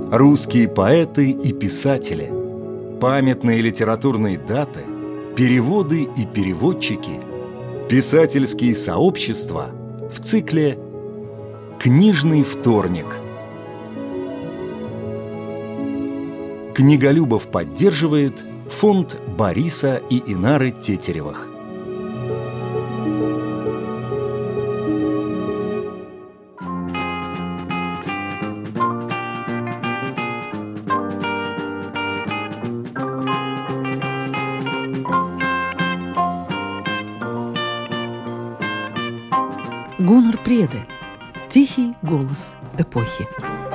Русские поэты и писатели, памятные литературные даты, переводы и переводчики, писательские сообщества в цикле «Книжный вторник». Книголюбов поддерживает фонд Бориса и Инары Тетеревых. Гуннар Преде. Тихий голос эпохи.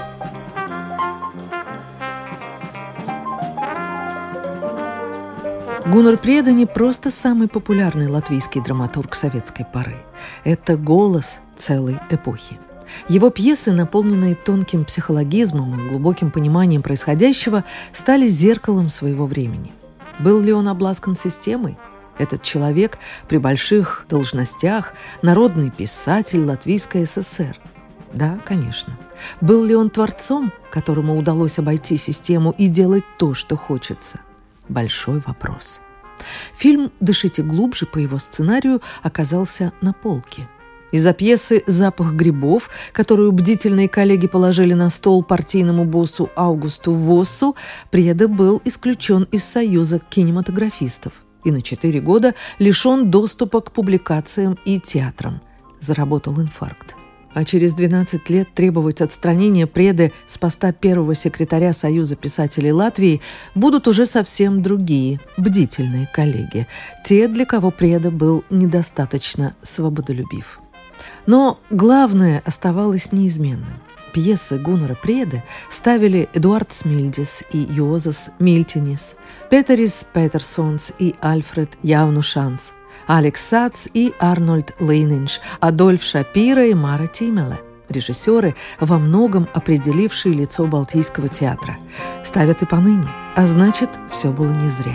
Гуннар Преде не просто самый популярный латвийский драматург советской поры. Это голос целой эпохи. Его пьесы, наполненные тонким психологизмом и глубоким пониманием происходящего, стали зеркалом своего времени. Был ли он обласкан системой? Этот человек при больших должностях, народный писатель Латвийской ССР. Да, конечно. Был ли он творцом, которому удалось обойти систему и делать то, что хочется? Большой вопрос. Фильм «Дышите глубже» по его сценарию оказался на полке. Из-за пьесы «Запах грибов», которую бдительные коллеги положили на стол партийному боссу Аугусту Воссу, Преде был исключен из Союза кинематографистов и на 4 года лишен доступа к публикациям и театрам. Заработал инфаркт. А через 12 лет требовать отстранения Преде с поста первого секретаря Союза писателей Латвии будут уже совсем другие, бдительные коллеги, те, для кого Преде был недостаточно свободолюбив. Но главное оставалось неизменным. Пьесы Гуннара Преде ставили Эдуард Смильдис и Юозас Мильтинис, Петерис Петерсонс и Альфред Яунушанс, Алекс Сац и Арнольд Лейнинш, Адольф Шапира и Мара Тимеле, режиссеры, во многом определившие лицо Балтийского театра. Ставят и поныне, а значит, все было не зря.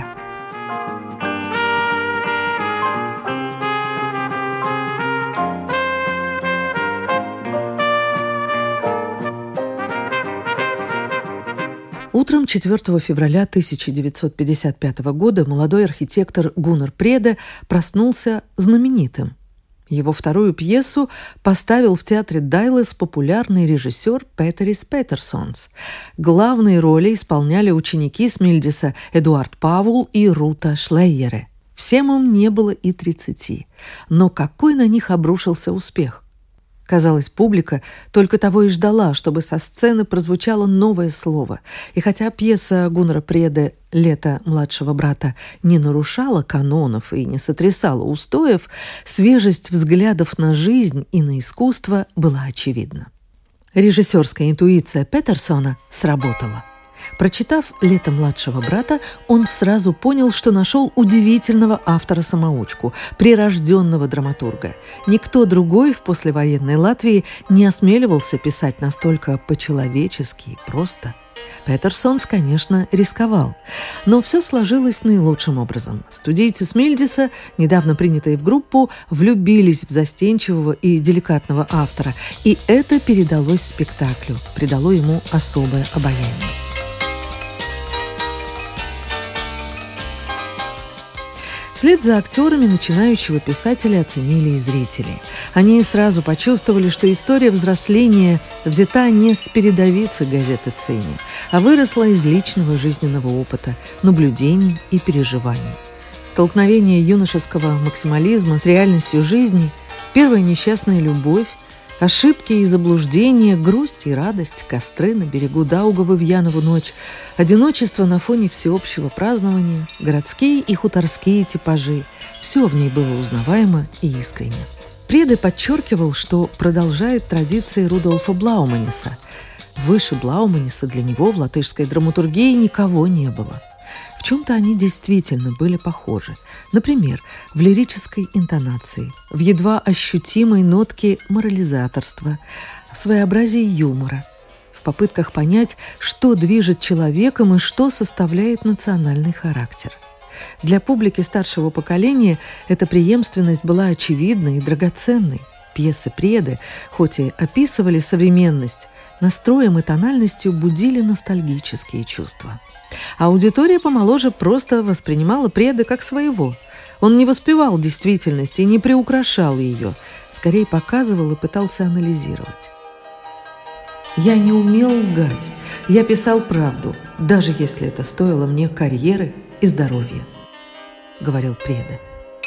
Утром 4 февраля 1955 года молодой архитектор Гуннар Преде проснулся знаменитым. Его вторую пьесу поставил в театре Дайлес популярный режиссер Петерис Петерсонс. Главные роли исполняли ученики Смильдиса Эдуард Павул и Рута Шлейере. Всем им не было и 30. Но какой на них обрушился успех! Казалось, публика только того и ждала, чтобы со сцены прозвучало новое слово. И хотя пьеса Гуннара Преде «Лето младшего брата» не нарушала канонов и не сотрясала устоев, свежесть взглядов на жизнь и на искусство была очевидна. Режиссерская интуиция Петерсона сработала. Прочитав «Лето младшего брата», он сразу понял, что нашел удивительного автора-самоучку, прирожденного драматурга. Никто другой в послевоенной Латвии не осмеливался писать настолько по-человечески и просто. Петерсонс, конечно, рисковал, но все сложилось наилучшим образом. Студийцы Смильдиса, недавно принятые в группу, влюбились в застенчивого и деликатного автора, и это передалось спектаклю, придало ему особое обаяние. Вслед за актерами начинающего писателя оценили и зрители. Они сразу почувствовали, что история взросления взята не с передовицы газеты «Цени», а выросла из личного жизненного опыта, наблюдений и переживаний. Столкновение юношеского максимализма с реальностью жизни, первая несчастная любовь, ошибки и заблуждения, грусть и радость, костры на берегу Даугавы в Янову ночь, одиночество на фоне всеобщего празднования, городские и хуторские типажи – все в ней было узнаваемо и искренне. Преде подчеркивал, что продолжает традиции Рудольфа Блауманиса. Выше Блауманиса для него в латышской драматургии никого не было. В чем-то они действительно были похожи. Например, в лирической интонации, в едва ощутимой нотке морализаторства, в своеобразии юмора, в попытках понять, что движет человеком и что составляет национальный характер. Для публики старшего поколения эта преемственность была очевидной и драгоценной. Пьесы Преды, хоть и описывали современность, настроем и тональностью будили ностальгические чувства. Аудитория помоложе просто воспринимала Преды как своего. Он не воспевал действительность и не приукрашал ее, скорее показывал и пытался анализировать. «Я не умел лгать, я писал правду, даже если это стоило мне карьеры и здоровья», — говорил Преда.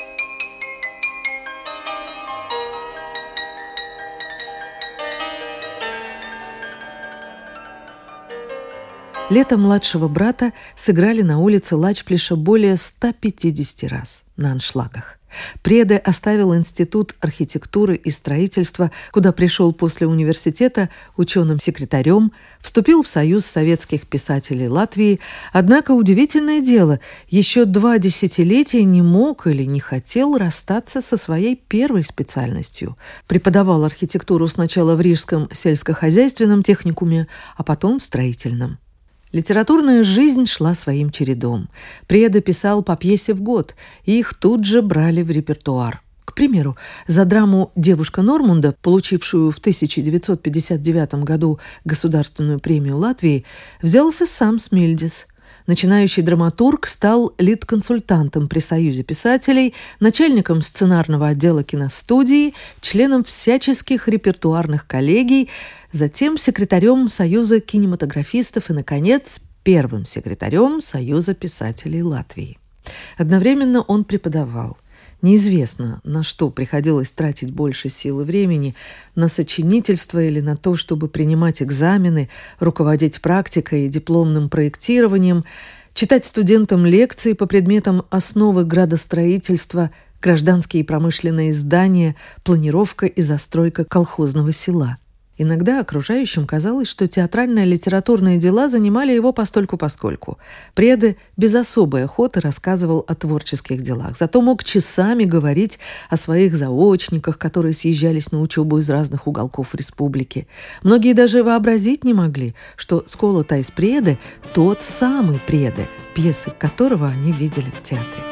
Летом младшего брата сыграли на улице Лачплиша более 150 раз на аншлагах. Преда оставил Институт архитектуры и строительства, куда пришел после университета ученым-секретарем, вступил в Союз советских писателей Латвии, однако, удивительное дело, еще 2 десятилетия не мог или не хотел расстаться со своей первой специальностью. Преподавал архитектуру сначала в Рижском сельскохозяйственном техникуме, а потом в строительном. Литературная жизнь шла своим чередом. Преда писал по пьесе в год, и их тут же брали в репертуар. К примеру, за драму «Девушка Нормунда», получившую в 1959 году Государственную премию Латвии, взялся сам Смильдис. Начинающий драматург стал лид-консультантом при Союзе писателей, начальником сценарного отдела киностудии, членом всяческих репертуарных коллегий, затем секретарем Союза кинематографистов и, наконец, первым секретарем Союза писателей Латвии. Одновременно он преподавал. Неизвестно, на что приходилось тратить больше сил и времени, на сочинительство или на то, чтобы принимать экзамены, руководить практикой и дипломным проектированием, читать студентам лекции по предметам основы градостроительства, гражданские и промышленные здания, планировка и застройка колхозного села. Иногда окружающим казалось, что театрально-литературные дела занимали его постольку-поскольку. Преда без особой охоты рассказывал о творческих делах, зато мог часами говорить о своих заочниках, которые съезжались на учебу из разных уголков республики. Многие даже вообразить не могли, что Скола Тайс Преда – тот самый Преда, пьесы которого они видели в театре.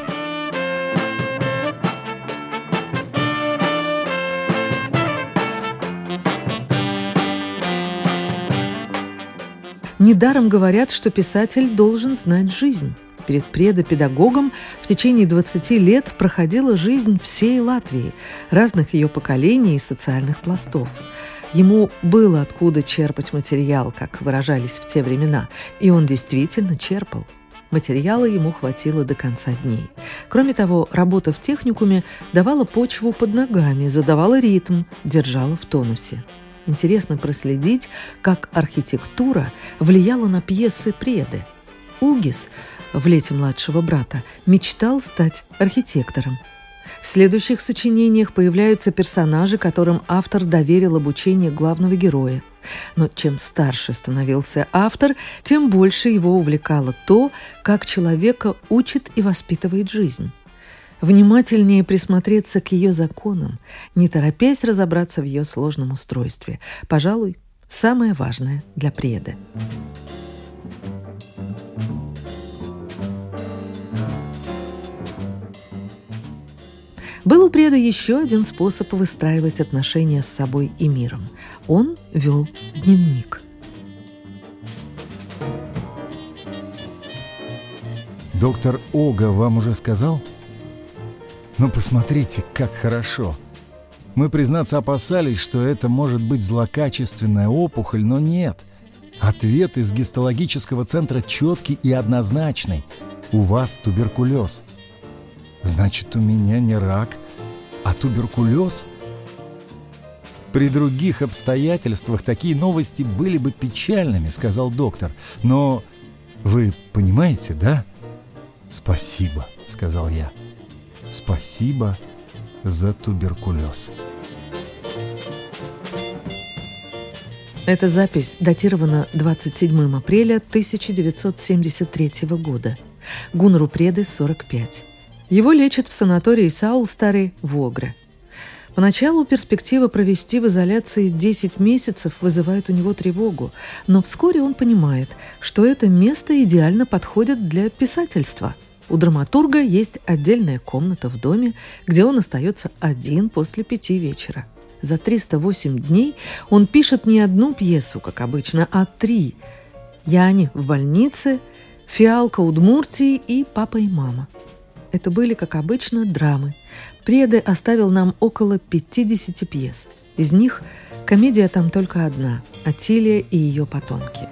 Недаром говорят, что писатель должен знать жизнь. Перед Преда-педагогом в течение 20 лет проходила жизнь всей Латвии, разных ее поколений и социальных пластов. Ему было откуда черпать материал, как выражались в те времена, и он действительно черпал. Материала ему хватило до конца дней. Кроме того, работа в техникуме давала почву под ногами, задавала ритм, держала в тонусе. Интересно проследить, как архитектура влияла на пьесы Преды. Угис в «Лете младшего брата» мечтал стать архитектором. В следующих сочинениях появляются персонажи, которым автор доверил обучение главного героя. Но чем старше становился автор, тем больше его увлекало то, как человека учит и воспитывает жизнь. Внимательнее присмотреться к ее законам, не торопясь разобраться в ее сложном устройстве. Пожалуй, самое важное для Преды. Был у Преды еще один способ выстраивать отношения с собой и миром. Он вел дневник. Доктор Ога вам уже сказал? Ну, посмотрите, как хорошо. Мы, признаться, опасались, что это может быть злокачественная опухоль, но нет. Ответ из гистологического центра четкий и однозначный. У вас туберкулез. Значит, у меня не рак, а туберкулез? При других обстоятельствах такие новости были бы печальными, сказал доктор. Но вы понимаете, да? Спасибо, сказал я. Спасибо за туберкулез. Эта запись датирована 27 апреля 1973 года. Гуннару Преды 45. Его лечат в санатории Саулстари в Огре. Поначалу перспектива провести в изоляции 10 месяцев вызывает у него тревогу, но вскоре он понимает, что это место идеально подходит для писательства. У драматурга есть отдельная комната в доме, где он остается один после 5 вечера. За 308 дней он пишет не одну пьесу, как обычно, а 3. «Яни в больнице», «Фиалка Удмуртии» и «Папа и мама». Это были, как обычно, драмы. Преды оставил нам около 50 пьес. Из них комедия там только одна – «Атилия и ее потомки».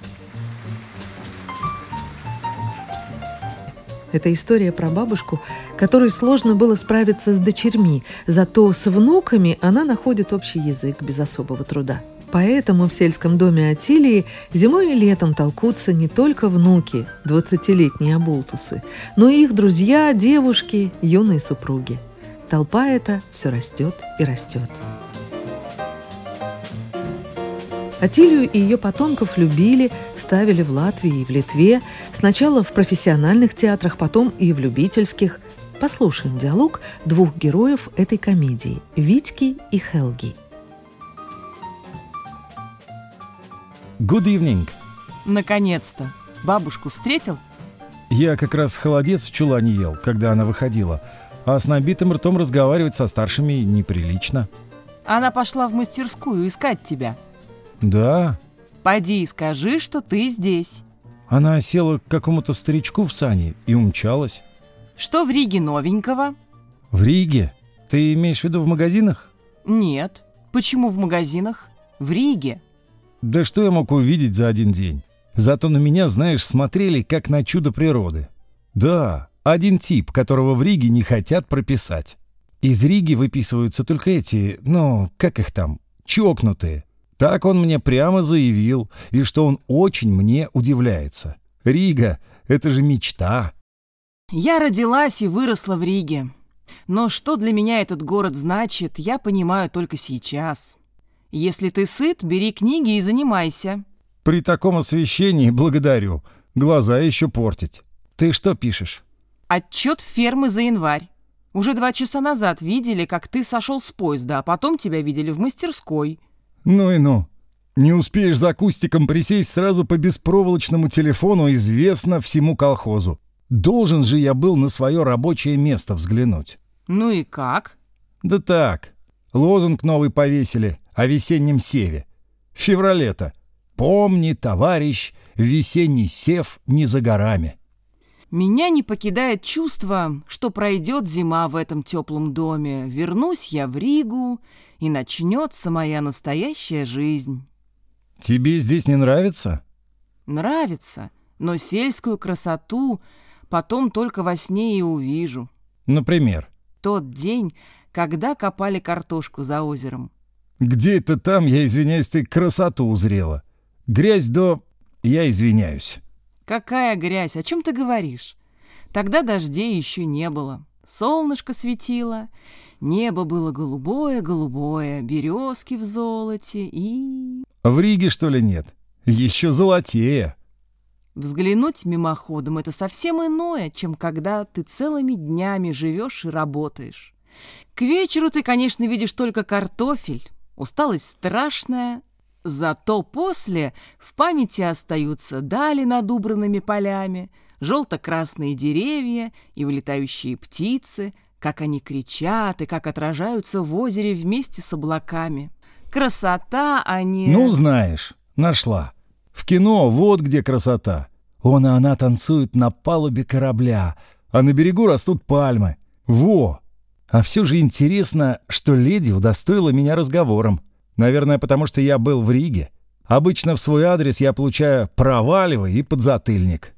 Это история про бабушку, которой сложно было справиться с дочерьми, зато с внуками она находит общий язык без особого труда. Поэтому в сельском доме Атилии зимой и летом толкутся не только внуки, 20-летние оболтусы, но и их друзья, девушки, юные супруги. Толпа эта все растет и растет. Атилию и ее потомков любили, ставили в Латвии и в Литве, сначала в профессиональных театрах, потом и в любительских. Послушаем диалог двух героев этой комедии – Витьки и Хелги. Good evening. Наконец-то. Бабушку встретил? Я как раз холодец в чулане ел, когда она выходила, а с набитым ртом разговаривать со старшими неприлично. Она пошла в мастерскую искать тебя. Да. Пойди и скажи, что ты здесь. Она села к какому-то старичку в сани и умчалась. Что в Риге новенького? В Риге? Ты имеешь в виду в магазинах? Нет. Почему в магазинах? В Риге. Да что я мог увидеть за один день? Зато на меня, знаешь, смотрели как на чудо природы. Да, один тип, которого в Риге не хотят прописать. Из Риги выписываются только эти, как их там, чокнутые. Так он мне прямо заявил, и что он очень мне удивляется. Рига — это же мечта. Я родилась и выросла в Риге. Но что для меня этот город значит, я понимаю только сейчас. Если ты сыт, бери книги и занимайся. При таком освещении благодарю. Глаза еще портить. Ты что пишешь? Отчет фермы за январь. Уже 2 часа назад видели, как ты сошел с поезда, а потом тебя видели в мастерской. Ну и ну. Не успеешь за кустиком присесть, сразу по беспроволочному телефону известно всему колхозу. Должен же я был на свое рабочее место взглянуть. Ну и как? Да так. Лозунг новый повесили о весеннем севе. В феврале-то. Помни, товарищ, весенний сев не за горами. Меня не покидает чувство, что пройдет зима в этом теплом доме, вернусь я в Ригу, и начнется моя настоящая жизнь. Тебе здесь не нравится? Нравится, но сельскую красоту потом только во сне и увижу. Например? Тот день, когда копали картошку за озером. Где это там, я извиняюсь, ты красоту узрела? Грязь Я извиняюсь. Какая грязь? О чем ты говоришь? Тогда дождей еще не было. Солнышко светило, небо было голубое-голубое, березки в золоте и... В Риге, что ли, нет? Еще золотее. Взглянуть мимоходом — это совсем иное, чем когда ты целыми днями живешь и работаешь. К вечеру ты, конечно, видишь только картофель, усталость страшная, зато после в памяти остаются дали над убранными полями, желто-красные деревья и вылетающие птицы, как они кричат и как отражаются в озере вместе с облаками. Красота, а не... Ну, знаешь, нашла. В кино вот где красота. Он и она танцуют на палубе корабля, а на берегу растут пальмы. Во! А все же интересно, что леди удостоила меня разговором. Наверное, потому что я был в Риге. Обычно в свой адрес я получаю «проваливай» и «подзатыльник».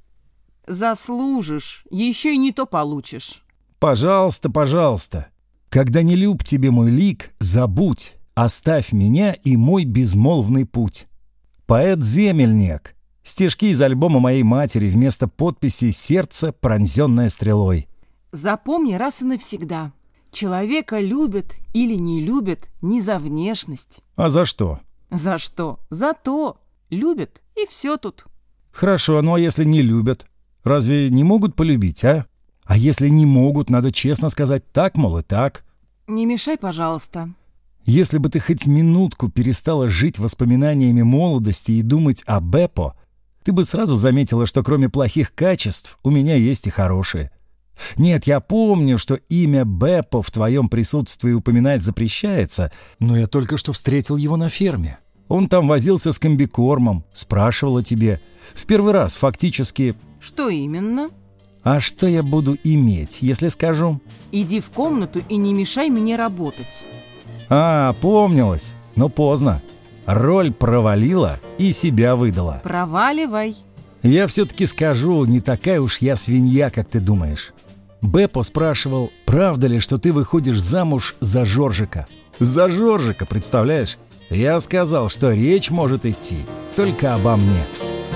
Заслужишь, еще и не то получишь. Пожалуйста, пожалуйста. Когда не люб тебе мой лик, забудь, оставь меня и мой безмолвный путь. Поэт Земельняк. Стишки из альбома моей матери вместо подписи «Сердце, пронзенное стрелой». Запомни раз и навсегда. Человека любят или не любят не за внешность. А за что? За что? За то. Любят, и все тут. Хорошо, ну а если не любят? Разве не могут полюбить, а? А если не могут, надо честно сказать так, мол, и так. Не мешай, пожалуйста. Если бы ты хоть минутку перестала жить воспоминаниями молодости и думать о Беппо, ты бы сразу заметила, что кроме плохих качеств у меня есть и хорошие. Нет, я помню, что имя Беппо в твоем присутствии упоминать запрещается, но я только что встретил его на ферме. Он там возился с комбикормом, спрашивал о тебе. В первый раз фактически... Что именно? А что я буду иметь, если скажу? Иди в комнату и не мешай мне работать. Помнилось, но поздно. Роль провалила и себя выдала. Проваливай. Я все-таки скажу, не такая уж я свинья, как ты думаешь. Беппо спрашивал, правда ли, что ты выходишь замуж за Жоржика. За Жоржика, представляешь? Я сказал, что речь может идти только обо мне.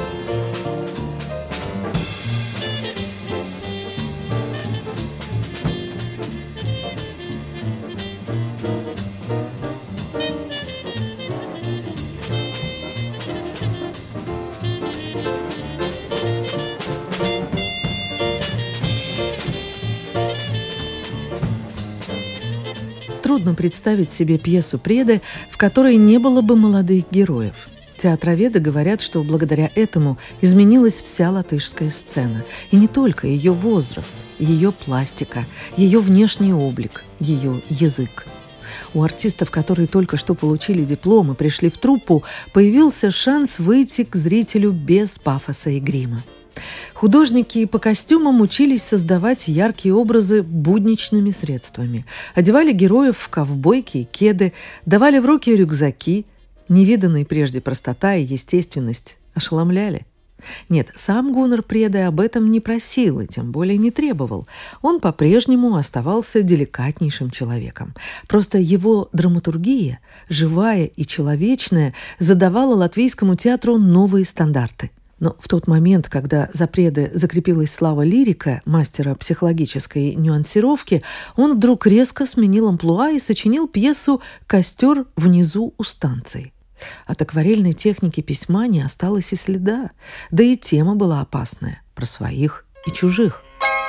Трудно представить себе пьесу Преды, в которой не было бы молодых героев. Театроведы говорят, что благодаря этому изменилась вся латышская сцена. И не только ее возраст, ее пластика, ее внешний облик, ее язык. У артистов, которые только что получили диплом и пришли в труппу, появился шанс выйти к зрителю без пафоса и грима. Художники по костюмам учились создавать яркие образы будничными средствами. Одевали героев в ковбойки и кеды, давали в руки рюкзаки. Невиданные прежде простота и естественность ошеломляли. Нет, сам Гуннар Преда об этом не просил и тем более не требовал. Он по-прежнему оставался деликатнейшим человеком. Просто его драматургия, живая и человечная, задавала латвийскому театру новые стандарты. Но в тот момент, когда за Преды закрепилась слава лирика, мастера психологической нюансировки, он вдруг резко сменил амплуа и сочинил пьесу «Костер внизу у станции». От акварельной техники письма не осталось и следа, да и тема была опасная – про своих и чужих.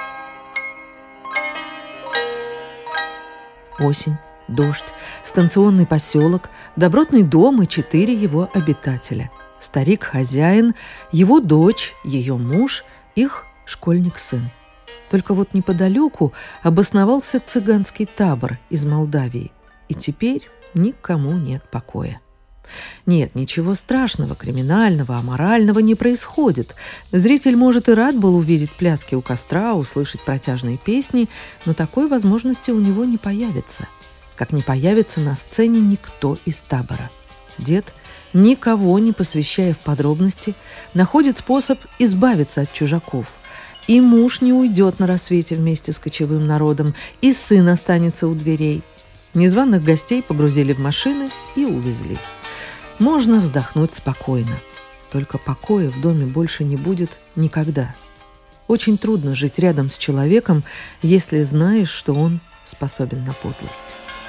Осень, дождь, станционный поселок, добротный дом и 4 его обитателя. Старик-хозяин, его дочь, ее муж, их школьник-сын. Только вот неподалеку обосновался цыганский табор из Молдавии, и теперь никому нет покоя. Нет, ничего страшного, криминального, аморального не происходит. Зритель, может, и рад был увидеть пляски у костра, услышать протяжные песни, но такой возможности у него не появится. Как не появится на сцене никто из табора. Дед, никого не посвящая в подробности, находит способ избавиться от чужаков. И муж не уйдет на рассвете вместе с кочевым народом, и сын останется у дверей. Незваных гостей погрузили в машины и увезли. Можно вздохнуть спокойно. Только покоя в доме больше не будет никогда. Очень трудно жить рядом с человеком, если знаешь, что он способен на подлость.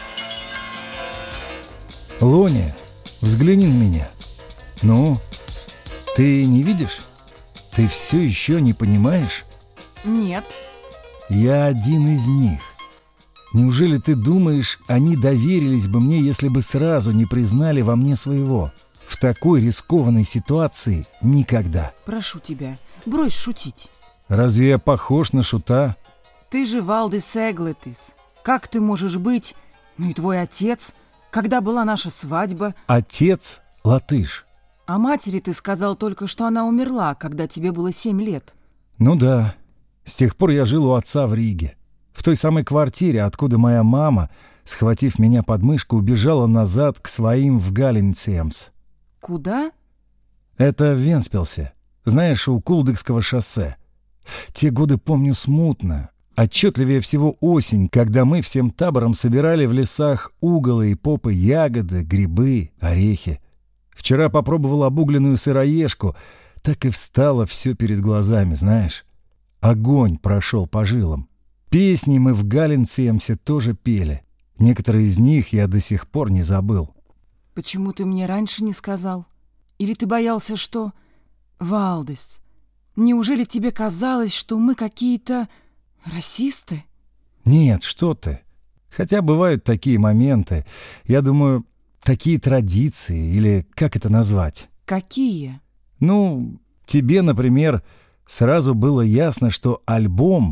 Лоня, взгляни на меня. Ну, ты не видишь? Ты все еще не понимаешь? Нет. Я один из них. Неужели ты думаешь, они доверились бы мне, если бы сразу не признали во мне своего? В такой рискованной ситуации никогда. Прошу тебя, брось шутить. Разве я похож на шута? Ты же Валдис Эглетис. Как ты можешь быть? Ну и твой отец. Когда была наша свадьба? Отец латыш. А матери ты сказал только, что она умерла, когда тебе было 7 лет. Ну да. С тех пор я жил у отца в Риге. В той самой квартире, откуда моя мама, схватив меня под мышку, убежала назад к своим в Галинцемс. Куда? Это в Венспилсе. Знаешь, у Кулдыкского шоссе. Те годы помню смутно. Отчетливее всего осень, когда мы всем табором собирали в лесах уголы и попы ягоды, грибы, орехи. Вчера попробовал обугленную сыроежку, так и встало все перед глазами, знаешь. Огонь прошел по жилам. Песни мы в Галинцемсе тоже пели. Некоторые из них я до сих пор не забыл. Почему ты мне раньше не сказал? Или ты боялся, что... Валдис, неужели тебе казалось, что мы какие-то расисты? Нет, что ты. Хотя бывают такие моменты. Я думаю, такие традиции, или как это назвать? Какие? Ну, тебе, например, сразу было ясно, что альбом —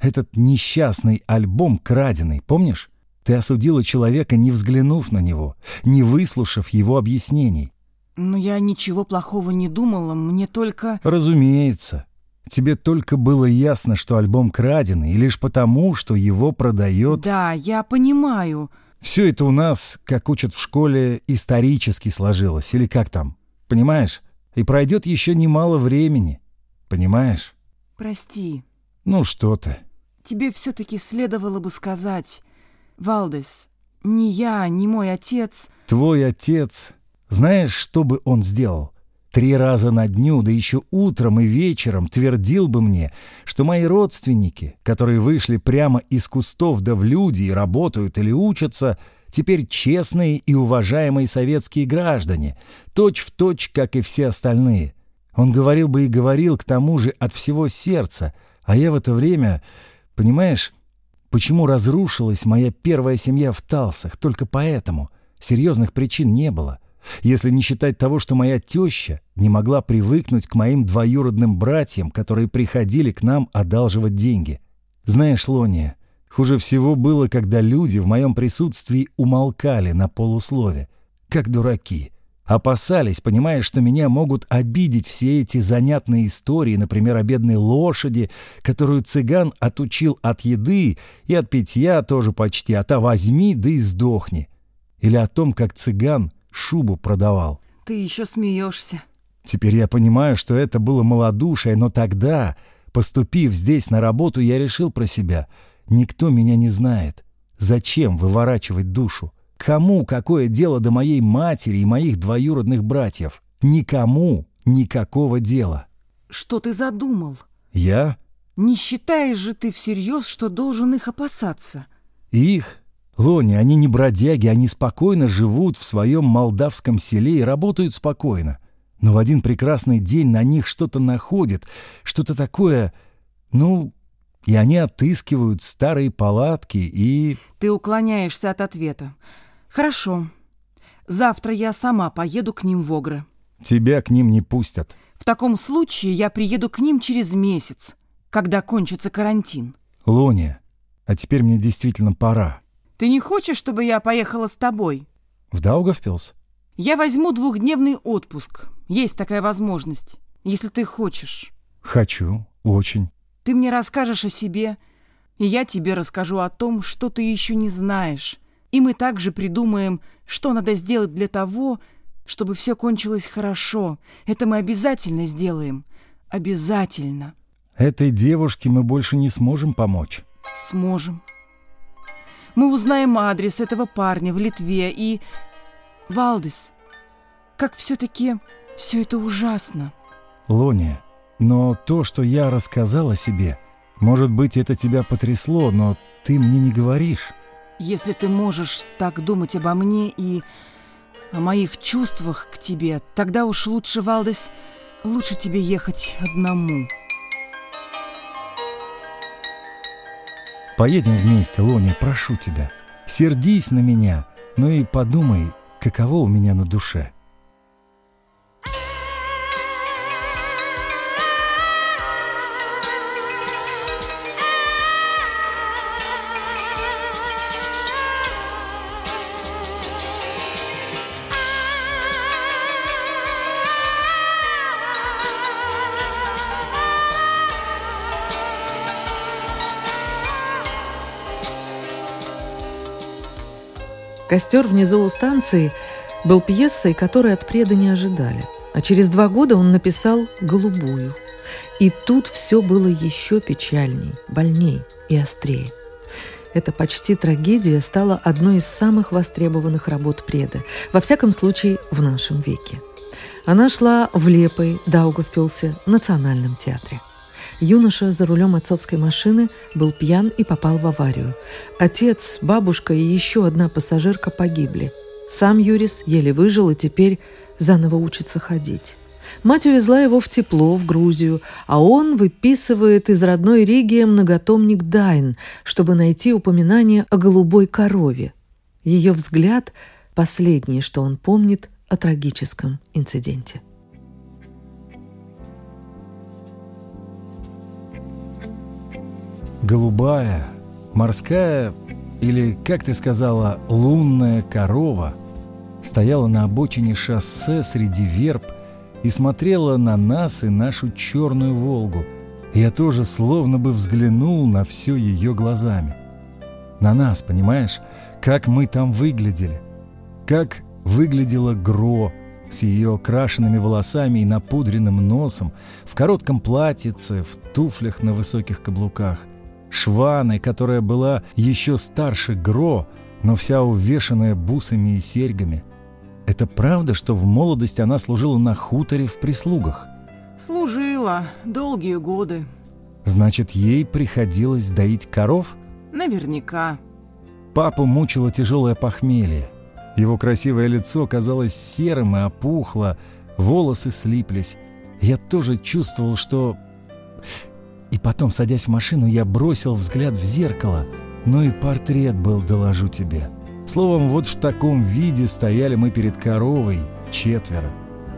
Этот несчастный альбом краденый, помнишь? Ты осудила человека, не взглянув на него, не выслушав его объяснений. Но я ничего плохого не думала, мне только... Разумеется. Тебе только было ясно, что альбом краденый, и лишь потому, что его продает... Да, я понимаю. Все это у нас, как учат в школе, исторически сложилось, или как там, понимаешь? И пройдет еще немало времени, понимаешь? Прости. Ну что ты. Тебе все-таки следовало бы сказать, Валдес, ни я, ни мой отец... Твой отец, знаешь, что бы он сделал? 3 раза на дню, да еще утром и вечером твердил бы мне, что мои родственники, которые вышли прямо из кустов да в люди и работают или учатся, теперь честные и уважаемые советские граждане, точь-в-точь, как и все остальные. Он говорил бы и говорил, к тому же, от всего сердца, а я в это время, понимаешь, почему разрушилась моя первая семья в Талсах? Только поэтому. Серьезных причин не было. Если не считать того, что моя теща не могла привыкнуть к моим двоюродным братьям, которые приходили к нам одалживать деньги. Знаешь, Лония, хуже всего было, когда люди в моем присутствии умолкали на полуслове, как дураки. Опасались, понимая, что меня могут обидеть все эти занятные истории, например, о бедной лошади, которую цыган отучил от еды и от питья тоже почти, а та возьми да и сдохни. Или о том, как цыган шубу продавал. Ты еще смеешься. Теперь я понимаю, что это было малодушие, но тогда, поступив здесь на работу, я решил про себя. Никто меня не знает. Зачем выворачивать душу? Кому какое дело до моей матери и моих двоюродных братьев? Никому никакого дела. Что ты задумал? Я? Не считаешь же ты всерьез, что должен их опасаться? Их? Лони, они не бродяги, они спокойно живут в своем молдавском селе и работают спокойно. Но в один прекрасный день на них что-то находит, что-то такое, и они отыскивают старые палатки и... Ты уклоняешься от ответа. Хорошо. Завтра я сама поеду к ним в Огры. Тебя к ним не пустят. В таком случае я приеду к ним через месяц, когда кончится карантин. Лония, а теперь мне действительно пора. Ты не хочешь, чтобы я поехала с тобой? В Даугавпилс? Я возьму 2-дневный отпуск. Есть такая возможность, если ты хочешь. Хочу, очень. Ты мне расскажешь о себе, и я тебе расскажу о том, что ты еще не знаешь. И мы также придумаем, что надо сделать для того, чтобы все кончилось хорошо. Это мы обязательно сделаем. Обязательно. Этой девушке мы больше не сможем помочь. Сможем. Мы узнаем адрес этого парня в Литве и... Валдес, как все-таки все это ужасно. Лония, но то, что я рассказал о себе, может быть, это тебя потрясло, но ты мне не говоришь. Если ты можешь так думать обо мне и о моих чувствах к тебе, тогда уж лучше, Валдес, лучше тебе ехать одному. Поедем вместе, Лония, прошу тебя. Сердись на меня, но и подумай, каково у меня на душе. «Костер внизу у станции» был пьесой, которой от преда не ожидали. А через 2 года он написал «Голубую». И тут все было еще печальней, больней и острее. Эта почти трагедия стала одной из самых востребованных работ преда, во всяком случае в нашем веке. Она шла в Лепой, Даугавпилсе, Национальном театре. Юноша за рулем отцовской машины был пьян и попал в аварию. Отец, бабушка и еще одна пассажирка погибли. Сам Юрис еле выжил и теперь заново учится ходить. Мать увезла его в тепло, в Грузию, а он выписывает из родной Риги многотомник «Дайн», чтобы найти упоминание о голубой корове. Ее взгляд – последнее, что он помнит о трагическом инциденте. голубая, морская, или, как ты сказала, лунная корова стояла на обочине шоссе среди верб и смотрела на нас и нашу черную «Волгу». Я тоже словно бы взглянул на все ее глазами. На нас, понимаешь, как мы там выглядели. Как выглядела Гро с ее крашенными волосами и напудренным носом, в коротком платьице, в туфлях на высоких каблуках. Шваны, которая была еще старше Гро, но вся увешанная бусами и серьгами. Это правда, что в молодости она служила на хуторе в прислугах? Служила долгие годы. Значит, ей приходилось доить коров? Наверняка. Папу мучило тяжелое похмелье. Его красивое лицо казалось серым и опухло, волосы слиплись. Я тоже чувствовал, что... И потом, садясь в машину, я бросил взгляд в зеркало. Ну и портрет был, доложу тебе. Словом, вот в таком виде стояли мы перед коровой. Четверо.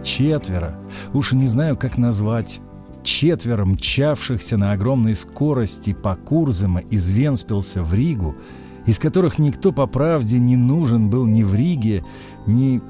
Уж не знаю, как назвать. Четверо мчавшихся на огромной скорости по Курзаме из Венспилса в Ригу, из которых никто, по правде, не нужен был ни в Риге, ни...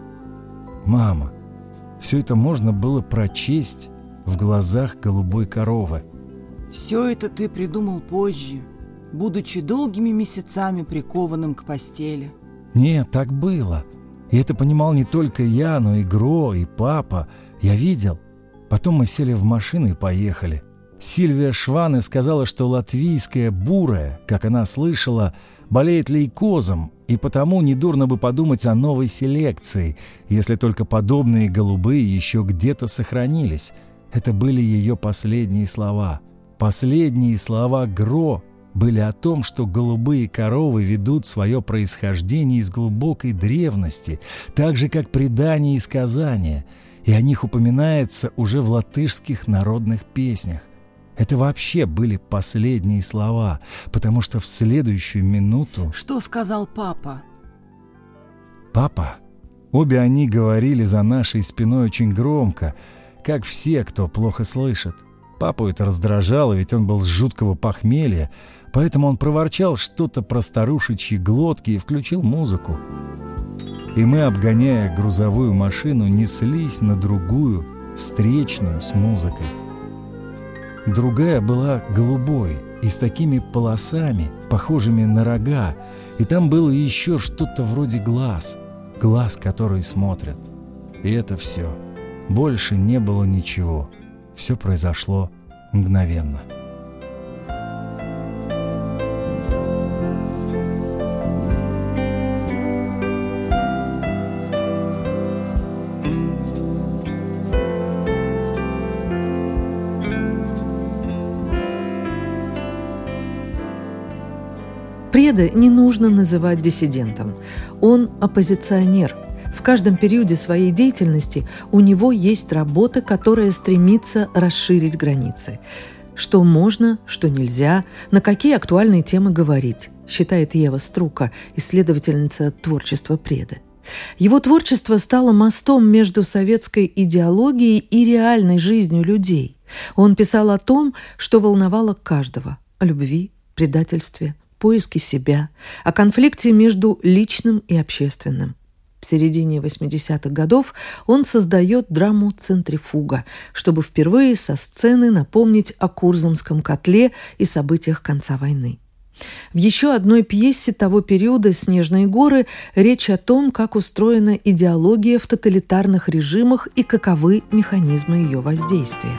Мама, все это можно было прочесть в глазах голубой коровы. Все это ты придумал позже, будучи долгими месяцами прикованным к постели. Нет, так было. И это понимал не только я, но и Гро, и папа. Я видел. Потом мы сели в машину и поехали. Сильвия Шване сказала, что латвийская бурая, как она слышала, болеет лейкозом, и потому недурно бы подумать о новой селекции, если только подобные голубые еще где-то сохранились. Это были ее последние слова. Последние слова Гро были о том, что голубые коровы ведут свое происхождение из глубокой древности, так же, как предания и сказания, и о них упоминается уже в латышских народных песнях. Это вообще были последние слова, потому что в следующую минуту... Что сказал папа? Папа? Обе они говорили за нашей спиной очень громко, как все, кто плохо слышит. Папу это раздражало, ведь он был с жуткого похмелья, поэтому он проворчал что-то про старушечьи глотки и включил музыку. И мы, обгоняя грузовую машину, неслись на другую, встречную с музыкой. Другая была голубой и с такими полосами, похожими на рога, и там было еще что-то вроде глаз, которые смотрят. И это все. Больше не было ничего. Все произошло мгновенно. Преда не нужно называть диссидентом. Он оппозиционер. В каждом периоде своей деятельности у него есть работа, которая стремится расширить границы. Что можно, что нельзя, на какие актуальные темы говорить, считает Ева Струка, исследовательница творчества Преды. Его творчество стало мостом между советской идеологией и реальной жизнью людей. Он писал о том, что волновало каждого – о любви, предательстве, поиске себя, о конфликте между личным и общественным. В середине 80-х годов он создает драму «Центрифуга», чтобы впервые со сцены напомнить о Курзамском котле и событиях конца войны. В еще одной пьесе того периода «Снежные горы» речь о том, как устроена идеология в тоталитарных режимах и каковы механизмы ее воздействия.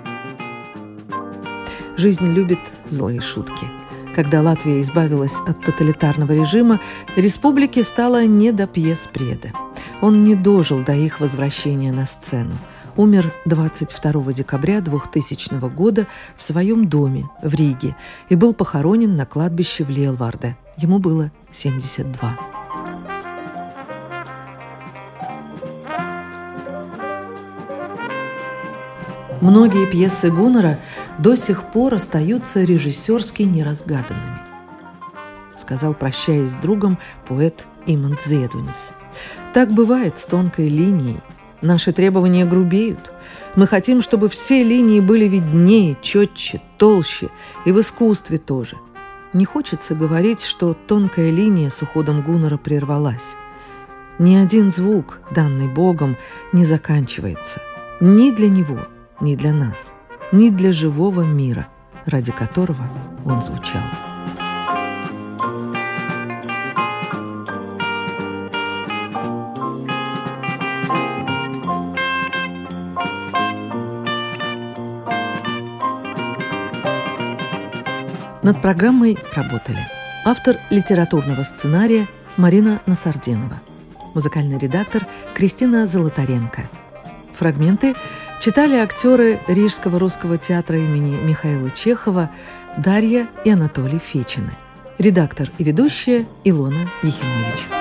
Жизнь любит злые шутки. Когда Латвия избавилась от тоталитарного режима, республике стало не до пьес Преды. Он не дожил до их возвращения на сцену. Умер 22 декабря 2000 года в своем доме в Риге и был похоронен на кладбище в Лиелварде. Ему было 72. Многие пьесы Гуннера до сих пор остаются режиссерски неразгаданными, сказал, прощаясь с другом, поэт Имант Зедунис. Так бывает с тонкой линией. Наши требования грубеют. Мы хотим, чтобы все линии были виднее, четче, толще, и в искусстве тоже. Не хочется говорить, что тонкая линия с уходом Гуннера прервалась. Ни один звук, данный Богом, не заканчивается. Ни для него, ни для нас, ни для живого мира, ради которого он звучал. Над программой работали автор литературного сценария Марина Насардинова, музыкальный редактор Кристина Золотаренко. Фрагменты читали актеры Рижского русского театра имени Михаила Чехова Дарья и Анатолий Фечины. Редактор и ведущая Илона Ехимович.